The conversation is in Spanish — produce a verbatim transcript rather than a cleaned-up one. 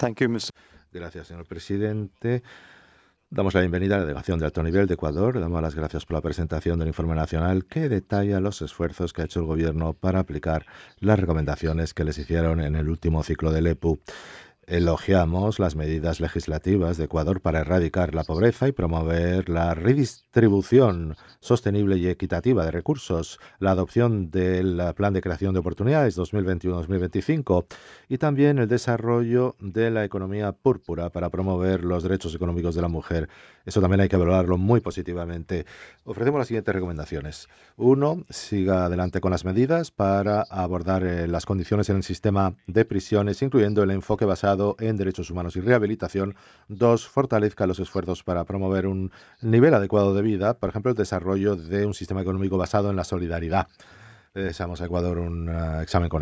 Thank you, mister Gracias, señor presidente. Damos la bienvenida a la delegación de alto nivel de Ecuador. Damos las gracias por la presentación del informe nacional que detalla los esfuerzos que ha hecho el gobierno para aplicar las recomendaciones que les hicieron en el último ciclo del E P U. Elogiamos las medidas legislativas de Ecuador para erradicar la pobreza y promover la redistribución sostenible y equitativa de recursos, la adopción del Plan de Creación de Oportunidades dos mil veintiuno a dos mil veinticinco y también el desarrollo de la economía púrpura para promover los derechos económicos de la mujer. Eso también hay que valorarlo muy positivamente. Ofrecemos las siguientes recomendaciones. Uno, siga adelante con las medidas para abordar eh, las condiciones en el sistema de prisiones, incluyendo el enfoque basado en derechos humanos y rehabilitación. Dos, fortalezca los esfuerzos para promover un nivel adecuado de vida, por ejemplo, el desarrollo de un sistema económico basado en la solidaridad. Le deseamos a Ecuador un uh, examen con